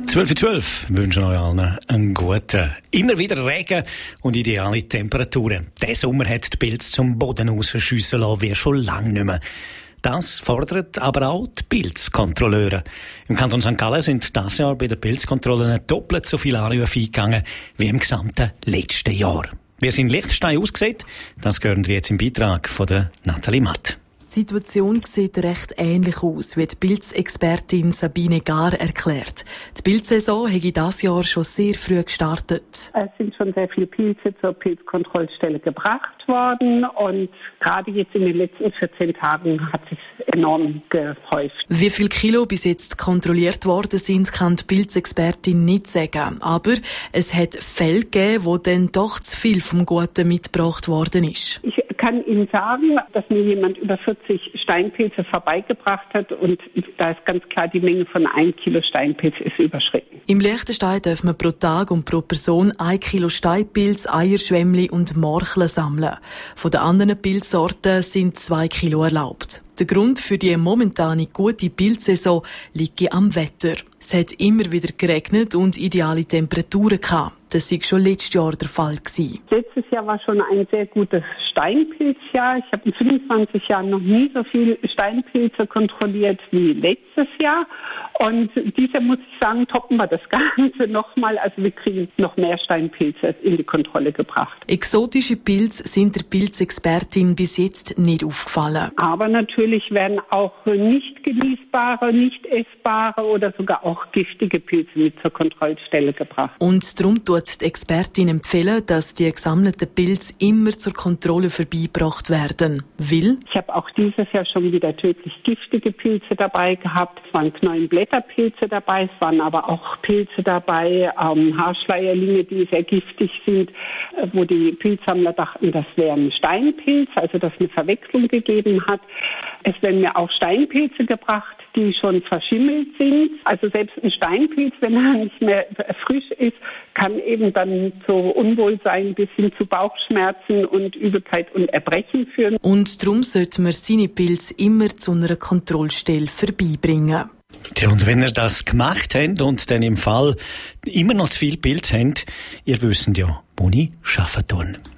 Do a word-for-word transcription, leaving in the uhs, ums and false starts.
zwölf Uhr zwölf wünschen euch allen einen guten. Immer wieder Regen und ideale Temperaturen. Der Sommer hat die Pilze zum Boden rausschiessen lassen, wie schon lange nicht mehr. Das fordert aber auch die Pilzkontrolleure. Im Kanton Sankt Gallen sind dieses Jahr bei den Pilzkontrollen doppelt so viele Anrufe eingegangen wie im gesamten letzten Jahr. Wie es in Liechtenstein aussieht, das hören wir jetzt im Beitrag von der Nathalie Matt. Die Situation sieht recht ähnlich aus, wie die Pilzexpertin Sabine Gar erklärt. Die Pilzsaison habe dieses Jahr schon sehr früh gestartet. Es sind schon sehr viele Pilze zur Pilzkontrollstelle gebracht worden und gerade jetzt in den letzten vierzehn Tagen hat sich enorm gehäuft. Wie viele Kilo bis jetzt kontrolliert worden sind, kann die Pilzexpertin nicht sagen. Aber es hat Fälle gegeben, wo dann doch zu viel vom Guten mitgebracht worden ist. Ich kann Ihnen sagen, dass mir jemand über vierzig Steinpilze vorbeigebracht hat und da ist ganz klar, die Menge von ein Kilo Steinpilz ist überschritten. Im Liechtenstein darf man pro Tag und pro Person ein Kilo Steinpilz, Eierschwämmli und Morcheln sammeln. Von den anderen Pilzsorten sind zwei Kilo erlaubt. Der Grund für die momentane gute Pilzsaison liegt am Wetter. Es hat immer wieder geregnet und ideale Temperaturen gehabt. Das war schon letztes Jahr der Fall gewesen. Letztes Jahr war schon ein sehr gutes Steinpilzjahr. Ich habe in fünfundzwanzig Jahren noch nie so viel Steinpilze kontrolliert wie letztes Jahr. Und dieses Jahr, muss ich sagen, toppen wir das Ganze nochmal. Also wir kriegen noch mehr Steinpilze in die Kontrolle gebracht. Exotische Pilze sind der Pilzexpertin bis jetzt nicht aufgefallen. Aber natürlich werden auch nicht genießbare, nicht essbare oder sogar auch giftige Pilze mit zur Kontrollstelle gebracht. Und darum tut die Expertin empfehlen, dass die gesammelten Pilze immer zur Kontrolle vorbeigebracht werden. Will? Ich habe auch dieses Jahr schon wieder tödlich giftige Pilze dabei gehabt. Es waren Knollenblätterpilze dabei, es waren aber auch Pilze dabei, ähm, Haarschleierlinge, die sehr giftig sind, äh, wo die Pilzsammler dachten, das wären Steinpilze, also dass es eine Verwechslung gegeben hat. Es werden mir auch Steinpilze gebracht, die schon verschimmelt sind. Also selbst ein Steinpilz, wenn er nicht mehr frisch ist, kann eben dann zu Unwohlsein bis hin zu Bauchschmerzen und Übelkeit und Erbrechen führen. Und darum sollte man seine Pilze immer zu einer Kontrollstelle vorbeibringen. Tja, und wenn ihr das gemacht habt und dann im Fall immer noch zu viel Pilze habt, ihr wisst ja, wo ich arbeiten kann.